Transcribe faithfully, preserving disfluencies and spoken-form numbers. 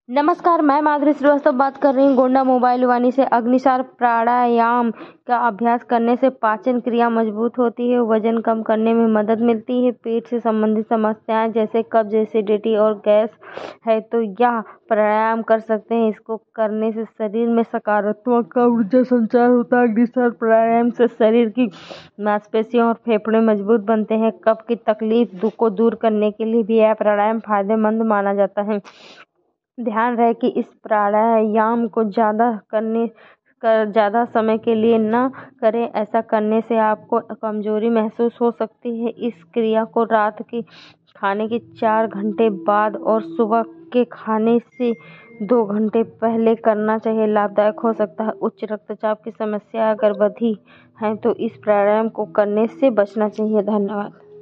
नमस्कार, मैं माधुरी श्रीवास्तव बात कर रही हूँ गोंडा मोबाइल वाणी से। अग्निसार प्राणायाम का अभ्यास करने से पाचन क्रिया मजबूत होती है, वजन कम करने में मदद मिलती है। पेट से संबंधित समस्याएं जैसे कब्ज, एसिडिटी और गैस है तो यह प्राणायाम कर सकते हैं। इसको करने से शरीर में सकारात्मक ऊर्जा संचार होता है। अग्निसार प्राणायाम से शरीर की मांसपेशियां और फेफड़े मजबूत बनते हैं। कफ की तकलीफ को दूर करने के लिए भी यह प्राणायाम फायदेमंद माना जाता है। ध्यान रहे कि इस प्राणायाम को ज़्यादा करने कर ज़्यादा समय के लिए न करें। ऐसा करने से आपको कमजोरी महसूस हो सकती है। इस क्रिया को रात के खाने के चार घंटे बाद और सुबह के खाने से दो घंटे पहले करना चाहिए। लाभदायक हो सकता है। उच्च रक्तचाप की समस्या अगर बढ़ी है तो इस प्राणायाम को करने से बचना चाहिए। धन्यवाद।